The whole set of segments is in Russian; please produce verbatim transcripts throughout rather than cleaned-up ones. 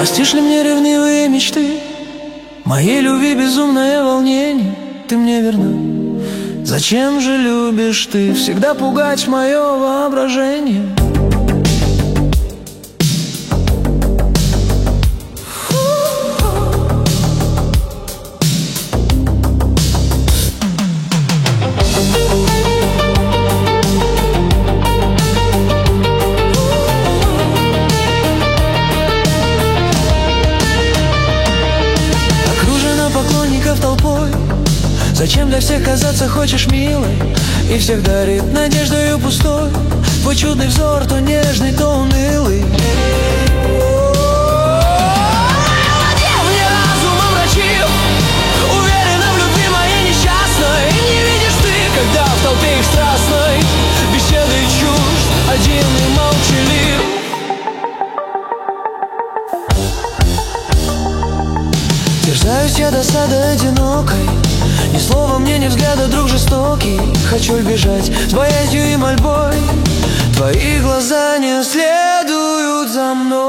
Простишь ли мне ревнивые мечты, моей любви безумное волнение? Ты мне верна. Зачем же любишь ты всегда пугать мое воображение? Толпой, зачем для всех казаться хочешь милой, и всех дарит надеждою пустой твой чудный взор, то нежный, то унылый. Мне разум омрачил, уверена в любви моей несчастной. Не видишь ты, когда в толпе их страстной беседы чушь, один и молчалив. Терзаюсь я досадой одинокой, ни слова мне, ни взгляда, друг жестокий. Хочу бежать с боязнью и мольбой, твои глаза не следуют за мной.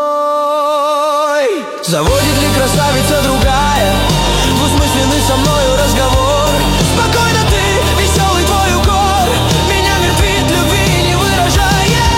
Заводит ли красавица другая двусмысленный со мною разговор? Спокойно ты, веселый твой укор, меня мертвит любви не выражая.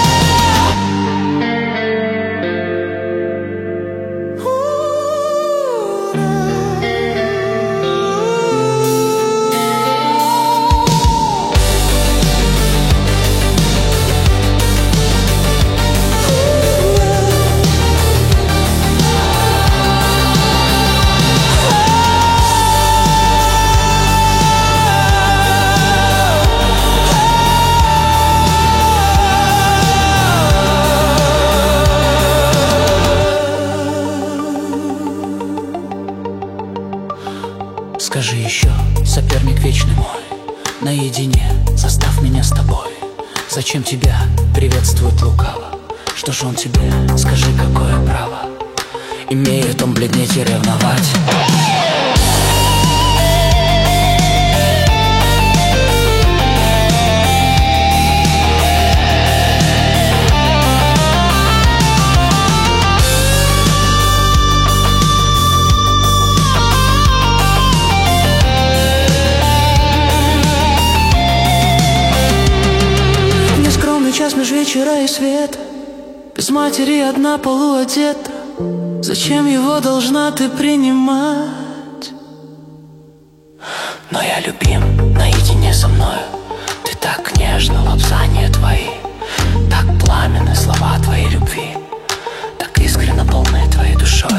Скажи еще, соперник вечный мой, наедине заставь меня с тобой. Зачем тебя приветствует лукаво? Что ж он тебе, скажи, какое право имеет он бледнеть и ревновать? Час меж вечера и света, без матери одна полуодета. Зачем его должна ты принимать? Но я любим наедине со мною. Ты так нежно, лапзания твои, так пламенны слова твоей любви, так искренно полны твоей душою.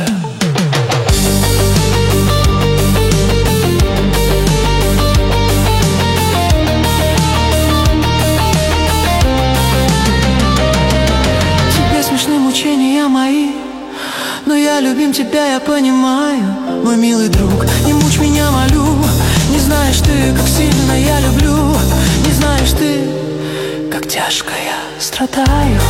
Мучения мои, но я любим тебя, я понимаю. Мой милый друг, не мучь меня, молю. Не знаешь ты, как сильно я люблю. Не знаешь ты, как тяжко я страдаю.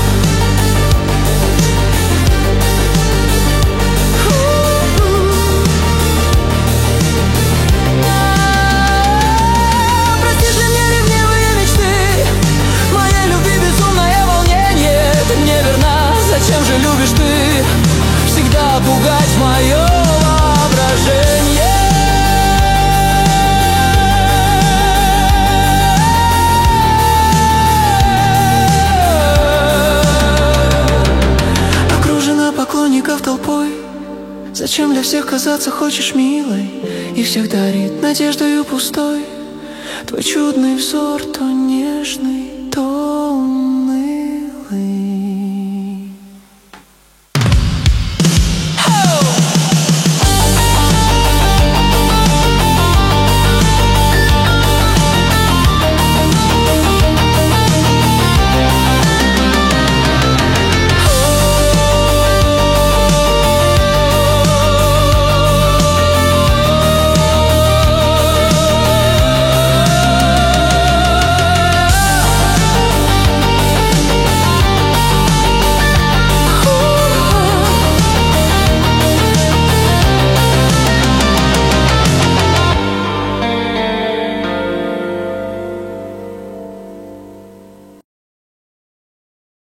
Простишь ли мне ревнивые мечты, моей любви безумное волнение? Ты мне верна. Зачем же любишь ты всегда пугать мое воображение? Окружена поклонников толпой, зачем для всех казаться хочешь милой, и всех дарит надеждою пустой твой чудный взор, то нежный.